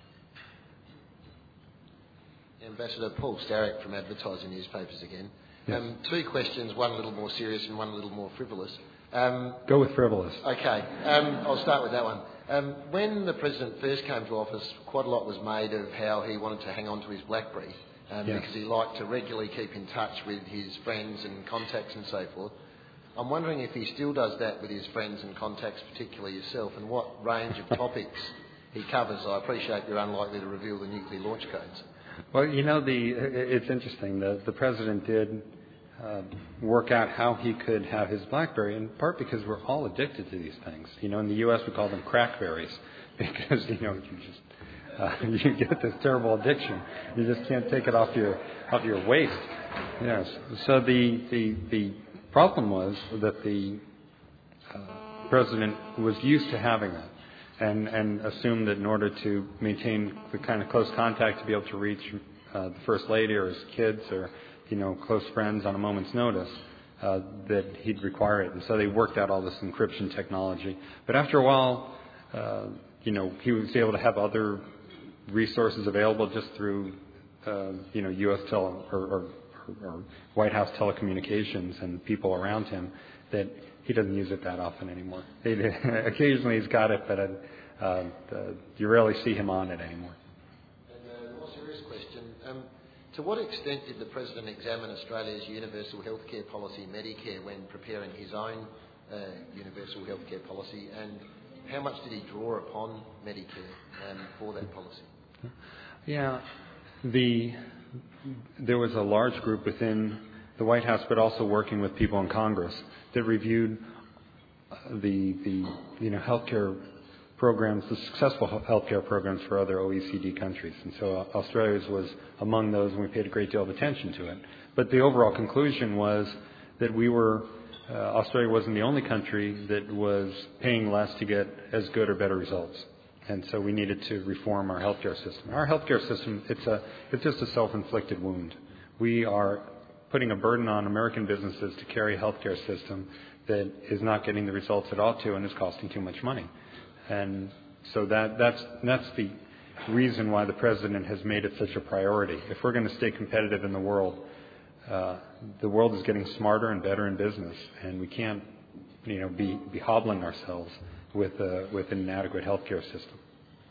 Ambassador Paul Starrick from Advertiser Newspapers again. Yes. Um, two questions, one a little more serious and one a little more frivolous. Um, Go with frivolous. Okay, um, I'll start with that one. Um, when the President first came to office, quite a lot was made of how he wanted to hang on to his BlackBerry um, yes. because he liked to regularly keep in touch with his friends and contacts and so forth. I'm wondering if he still does that with his friends and contacts, particularly yourself, and what range of topics he covers. I appreciate you're unlikely to reveal the nuclear launch codes. Well, you know, the it's interesting. The, the President did uh, work out how he could have his BlackBerry, in part because we're all addicted to these things. You know, in the U S we call them crackberries because, you know, you just uh, you get this terrible addiction. You just can't take it off your off your waist. Yes. So the the the problem was that the uh, President was used to having that. And, and assumed that in order to maintain the kind of close contact to be able to reach uh, the First Lady or his kids or, you know, close friends on a moment's notice, uh, that he'd require it. And so they worked out all this encryption technology. But after a while, uh, you know, he was able to have other resources available just through, uh, you know, U S tele or, or, or White House telecommunications and people around him that he doesn't use it that often anymore. He, occasionally he's got it, but uh, uh, you rarely see him on it anymore. And a more serious question. Um, to what extent did the President examine Australia's universal healthcare policy, Medicare, when preparing his own uh, universal healthcare policy? And how much did he draw upon Medicare um, for that policy? Yeah, the there was a large group within the White House, but also working with people in Congress, that reviewed the the you know healthcare programs, the successful healthcare programs for other O E C D countries, and so Australia's was among those, and we paid a great deal of attention to it. But the overall conclusion was that we were uh, Australia wasn't the only country that was paying less to get as good or better results. And so we needed to reform our healthcare system. Our healthcare system, it's a, it's just a self-inflicted wound. We are putting a burden on American businesses to carry a healthcare system that is not getting the results it ought to and is costing too much money. And so that, that's, that's the reason why the President has made it such a priority. If we're going to stay competitive in the world, uh, the world is getting smarter and better in business, and we can't, you know, be, be hobbling ourselves with, uh, with an inadequate healthcare system.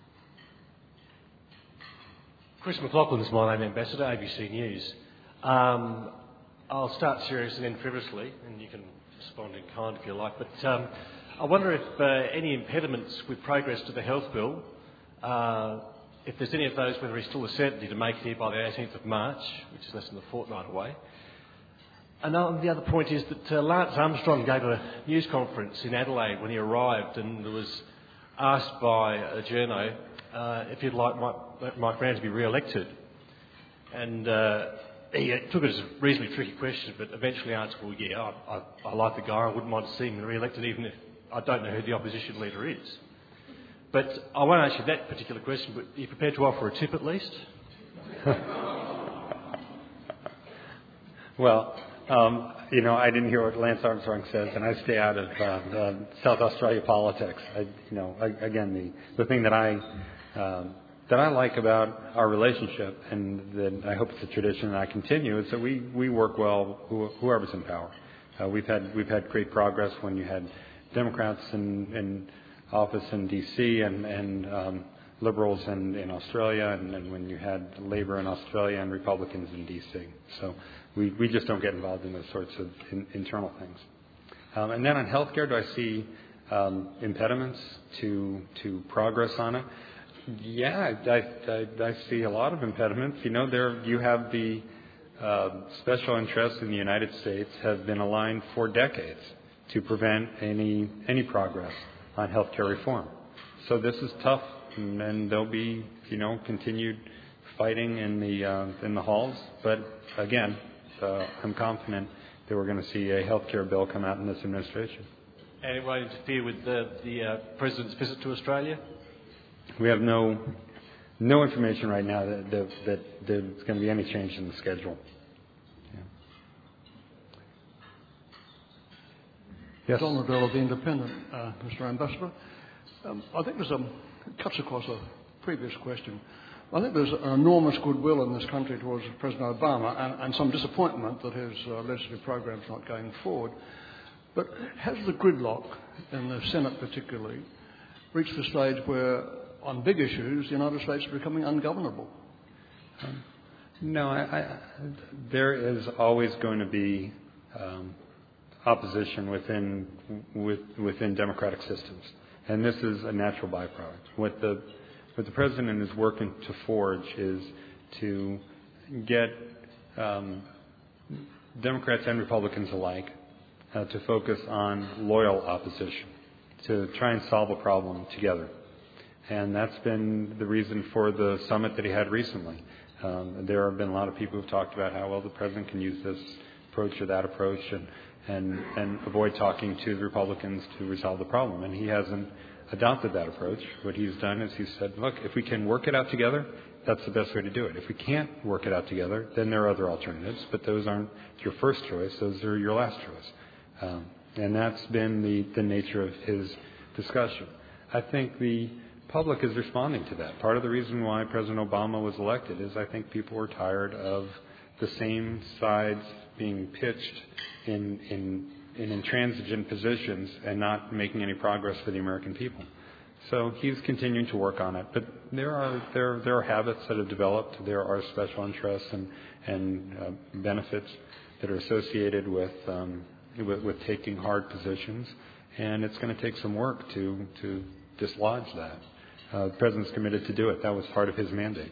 Chris McLaughlin is my name, Ambassador, A B C News. Um, I'll start serious and end frivolously, and you can respond in kind if you like. But um, I wonder if uh, any impediments with progress to the health bill, uh, if there's any of those, whether there's still a certainty to make it here by the eighteenth of March, which is less than a fortnight away. And the other point is that uh, Lance Armstrong gave a news conference in Adelaide when he arrived and was asked by a journo uh, if he'd like Mike, Mike Brown to be re-elected. And uh, he took it as a reasonably tricky question, but eventually answered, well, yeah, I, I, I like the guy, I wouldn't mind seeing him re-elected even if I don't know who the opposition leader is. But I won't ask you that particular question, but are you prepared to offer a tip at least? Well, um, you know, I didn't hear what Lance Armstrong says, and I stay out of uh, uh, South Australia politics. I, you know, I, again, the, the thing that I um, that I like about our relationship, and that I hope it's a tradition that I continue, is that we, we work well whoever's in power. Uh, we've had we've had great progress when you had Democrats in, in office in D C and, and um, Liberals in, in Australia, and, and when you had Labor in Australia and Republicans in D C. So we, we just don't get involved in those sorts of in, internal things. Um, and then on healthcare, do I see um, impediments to to progress on it? Yeah, I, I, I see a lot of impediments. You know, there you have the uh, special interests in the United States have been aligned for decades to prevent any any progress on healthcare reform. So this is tough, and, and there'll be, you know, continued fighting in the uh, in the halls. But again, uh, I'm confident that we're going to see a healthcare bill come out in this administration. And it won't interfere with the, the uh, President's visit to Australia? We have no no information right now that, that, that there's going to be any change in the schedule. Yeah. Yes. John Riddell of The Independent, uh, Mister Ambassador. Um, I think there's a, it cuts across a previous question. I think there's an enormous goodwill in this country towards President Obama and, and some disappointment that his uh, legislative program's not going forward. But has the gridlock in the Senate particularly reached the stage where on big issues the United States is becoming ungovernable? Um, no, I, I, there is always going to be um, opposition within with, within democratic systems, and this is a natural byproduct. What the what the president is working to forge is to get um, Democrats and Republicans alike uh, to focus on loyal opposition, to try and solve a problem together. And that's been the reason for the summit that he had recently. Um, there have been a lot of people who've talked about how well the president can use this approach or that approach and, and, and avoid talking to the Republicans to resolve the problem. And he hasn't adopted that approach. What he's done is he's said, look, if we can work it out together, that's the best way to do it. If we can't work it out together, then there are other alternatives, but those aren't your first choice, those are your last choice. Um, and that's been the, the nature of his discussion. I think the public is responding to that. Part of the reason why President Obama was elected is I think people were tired of the same sides being pitched in, in, in intransigent positions and not making any progress for the American people. So he's continuing to work on it. But there are there there are habits that have developed. There are special interests and and uh, benefits that are associated with, um, with with taking hard positions, and it's going to take some work to to dislodge that. Uh, the president's committed to do it. That was part of his mandate.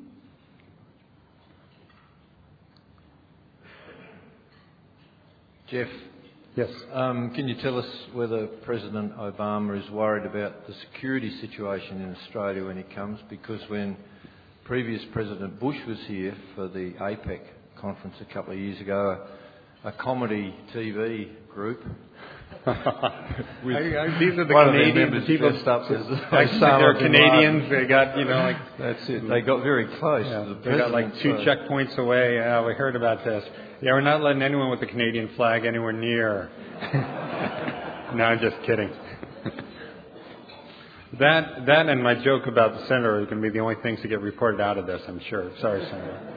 Jeff. Yes. Um, can you tell us whether President Obama is worried about the security situation in Australia when he comes? Because when previous President Bush was here for the APEC conference a couple of years ago, a comedy T V group. I, I, these are the One Canadian of people. dressed up as Actually, they're Canadians. They got, you know, like that's it. They got very close. Yeah, to the they got like two so. checkpoints away. Uh, we heard about this. Yeah, we're not letting anyone with the Canadian flag anywhere near. No, I'm just kidding. That that and my joke about the senator are going to be the only things to get reported out of this, I'm sure. Sorry, Senator.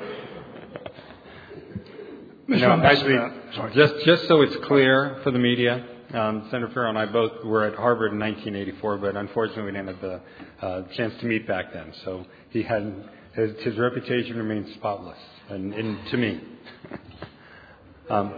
Mister No, Ambassador, actually, sorry. just just so it's clear for the media, um, Senator Farrell and I both were at Harvard in nineteen eighty-four, but unfortunately we didn't have the uh, chance to meet back then. So he had his, his reputation remains spotless, and, and to me. um,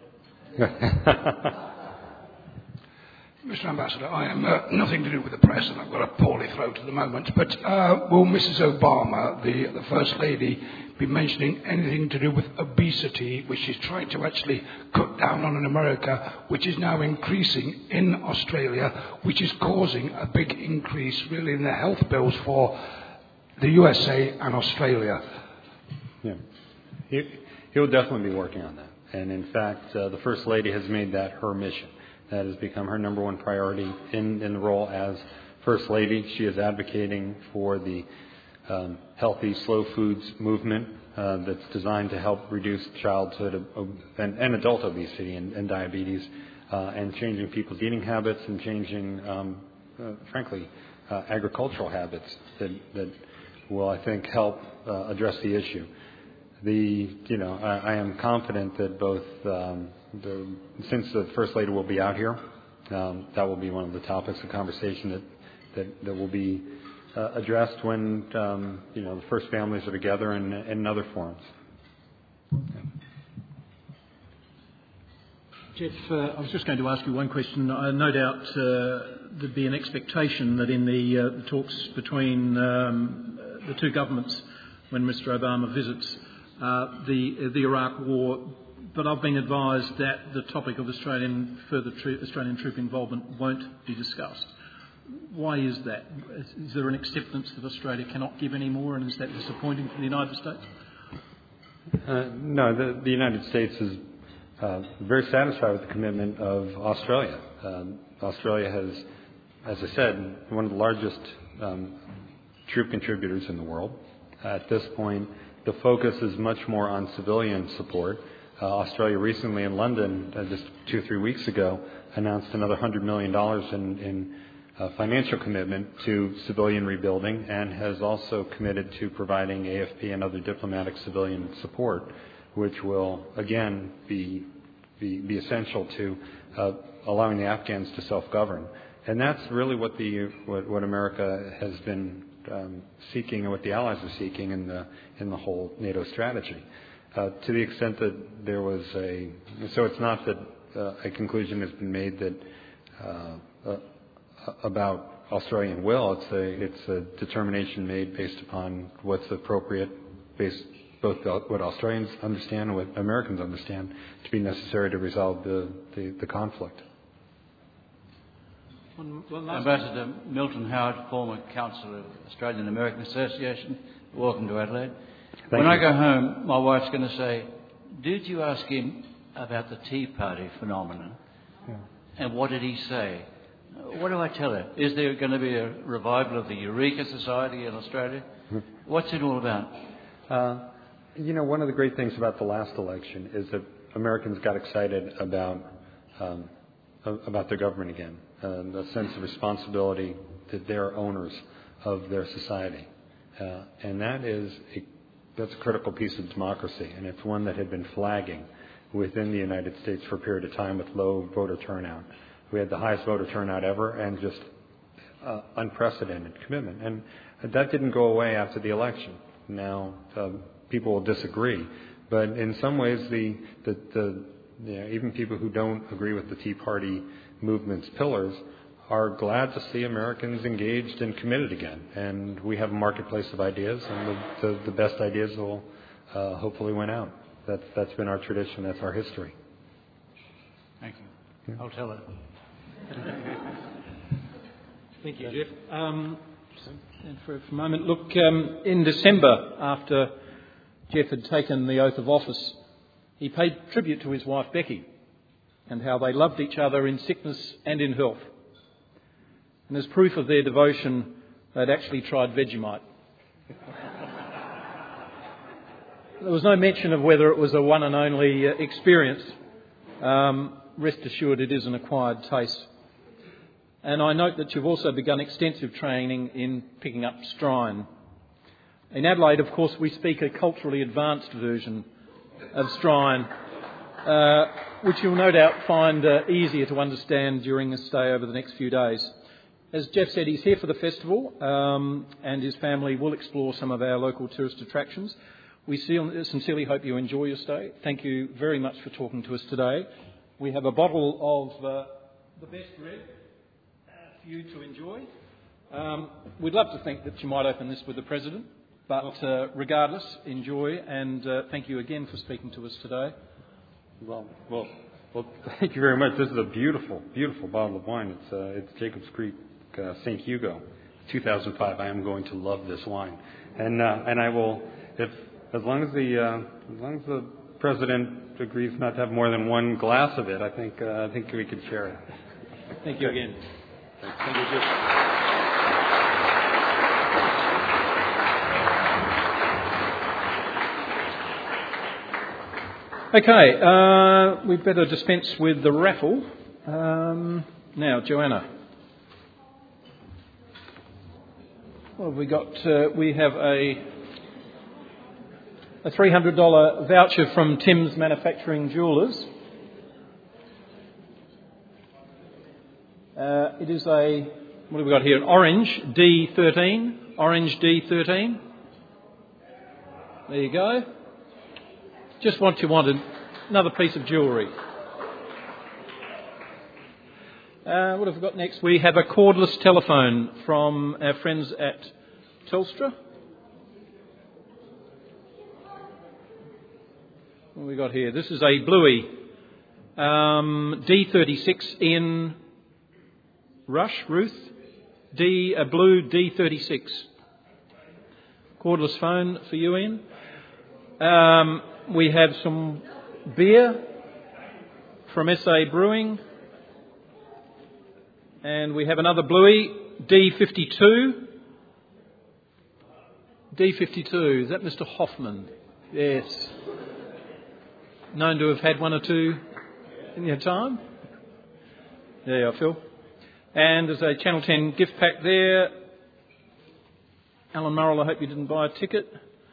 Mister Ambassador, I am uh, nothing to do with the press, and I've got a poorly throat at the moment. But uh, will Missus Obama, the, the First Lady, be mentioning anything to do with obesity, which she's trying to actually cut down on in America, which is now increasing in Australia, which is causing a big increase, really, in the health bills for the U S A and Australia? Yeah, he, he'll definitely be working on that. And in fact, uh, the First Lady has made that her mission. That has become her number one priority in, in the role as First Lady. She is advocating for the um, healthy, slow foods movement uh, that's designed to help reduce childhood ob- and, and adult obesity and, and diabetes, uh, and changing people's eating habits and changing, um, uh, frankly, uh, agricultural habits that, that will, I think, help uh, address the issue. The, you know, I, I am confident that both, um, the, since the First Lady will be out here, um, that will be one of the topics of conversation that, that, that will be uh, addressed when, um, you know, the first families are together and in other forums. Jeff, uh, I was just going to ask you one question. Uh, no doubt uh, there'd be an expectation that in the uh, talks between um, the two governments, when Mister Obama visits uh, the the Iraq War, but I've been advised that the topic of Australian further tro- Australian troop involvement won't be discussed. Why is that? Is there an acceptance that Australia cannot give any more, and is that disappointing for the United States? Uh, no, the, the United States is uh, very satisfied with the commitment of Australia. Um, Australia has, as I said, one of the largest um, troop contributors in the world. At this point, the focus is much more on civilian support. Uh, Australia recently in London, uh, just two or three weeks ago, announced another one hundred million dollars in, in uh, financial commitment to civilian rebuilding, and has also committed to providing A F P and other diplomatic civilian support, which will, again, be be, be essential to uh, allowing the Afghans to self-govern. And that's really what the what, what America has been um, seeking, and what the Allies are seeking in the in the whole NATO strategy. Uh, to the extent that there was a, so it's not that uh, a conclusion has been made that uh, uh, about Australian will. It's a it's a determination made based upon what's appropriate, based both what Australians understand and what Americans understand to be necessary to resolve the the, the conflict. One, one Ambassador Milton Howard, former Councillor of the Australian American Association. Welcome to Adelaide. Thank when you. I go home, my wife's going to say, "Did you ask him about the Tea Party phenomenon?" Yeah. And what did he say? What do I tell her? Is there going to be a revival of the Eureka Society in Australia? Hmm. What's it all about? Uh, you know, one of the great things about the last election is that Americans got excited about um, about their government again, uh, the sense of responsibility that they're owners of their society, uh, and that is a, that's a critical piece of democracy, and it's one that had been flagging within the United States for a period of time with low voter turnout. We had the highest voter turnout ever, and just uh, unprecedented commitment, and that didn't go away after the election. Now uh, people will disagree, but in some ways, the the, the you know, even people who don't agree with the Tea Party movement's pillars are glad to see Americans engaged and committed again. And we have a marketplace of ideas, and the, the, the best ideas will uh, hopefully win out. That's, that's been our tradition. That's our history. Thank you. Yeah. I'll tell her. Thank you, Jeff. Um, and for, for a moment, look, um, in December, after Jeff had taken the oath of office, He paid tribute to his wife Becky and how they loved each other in sickness and in health. And as proof of their devotion, they'd actually tried Vegemite. There was no mention of whether it was a one and only experience. Um, rest assured it is an acquired taste. And I note that you've also begun extensive training in picking up Strine. In Adelaide, of course, we speak a culturally advanced version of Strine, uh, which you'll no doubt find uh, easier to understand during a stay over the next few days. As Jeff said, he's here for the festival, um, and his family will explore some of our local tourist attractions. We sincerely hope you enjoy your stay. Thank you very much for talking to us today. We have a bottle of uh, the best red uh, for you to enjoy. Um, we'd love to think that you might open this with the President, but uh, regardless, enjoy, and uh, thank you again for speaking to us today. Well, well, well, thank you very much. This is a beautiful, beautiful bottle of wine. It's uh, it's Jacob's Creek uh, Saint Hugo, two thousand five. I am going to love this wine, and uh, and I will, if as long as the uh, as long as the President agrees not to have more than one glass of it, I think uh, I think we can share it. Thank you again. Thanks. Thank you, Jeff. Okay, uh, we'd better dispense with the raffle. Um, now, Joanna. What have we got? Uh, we have a, a three hundred dollars voucher from Tim's Manufacturing Jewellers. Uh, it is a, what have we got here? An orange D thirteen. Orange D thirteen. There you go. Just what you wanted, another piece of jewellery. Uh, what have we got next? We have a cordless telephone from our friends at Telstra. What have we got here? This is a Bluey um, D thirty-six in Rush, Ruth. D, a blue D thirty-six. Cordless phone for you, Ian. Um, We have some beer from S A Brewing. And we have another Bluey, D fifty-two. D fifty-two, is that Mister Hoffman? Yes. Known to have had one or two in your time? There you are, Phil. And there's a Channel ten gift pack there. Alan Murrell, I hope you didn't buy a ticket.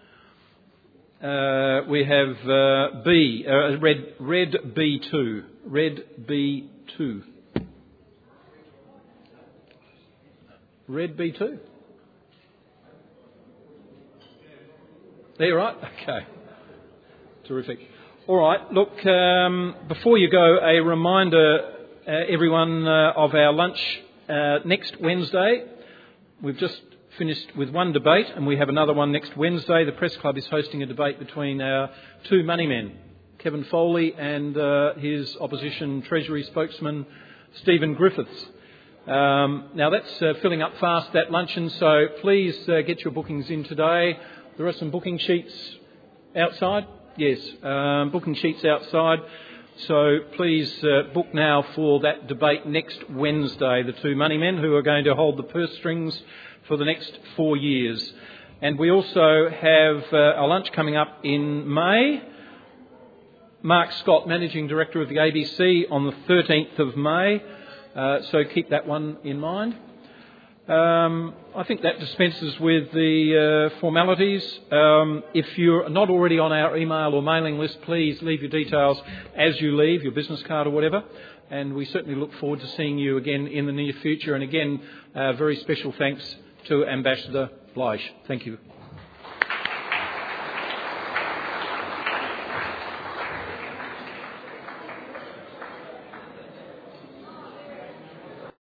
Uh, we have uh, B, uh, red, red B two, red B two, red B two. There, you right? Okay, terrific. All right. Look, um, before you go, a reminder, uh, everyone, uh, of our lunch uh, next Wednesday. We've just finished with one debate, and we have another one next Wednesday. The Press Club is hosting a debate between our two money men, Kevin Foley and uh, his opposition Treasury spokesman, Stephen Griffiths. Um, now, that's uh, filling up fast, that luncheon, so please uh, get your bookings in today. There are some booking sheets outside. Yes, um, booking sheets outside. So please uh, book now for that debate next Wednesday, the two money men who are going to hold the purse strings for the next four years. And we also have uh, a lunch coming up in May. Mark Scott, Managing Director of the A B C, on the thirteenth of May. Uh, so keep that one in mind. Um, I think that dispenses with the uh, formalities. Um, if you're not already on our email or mailing list, please leave your details as you leave, your business card or whatever. And we certainly look forward to seeing you again in the near future. And again, uh, very special thanks to Ambassador Bleich. Thank you.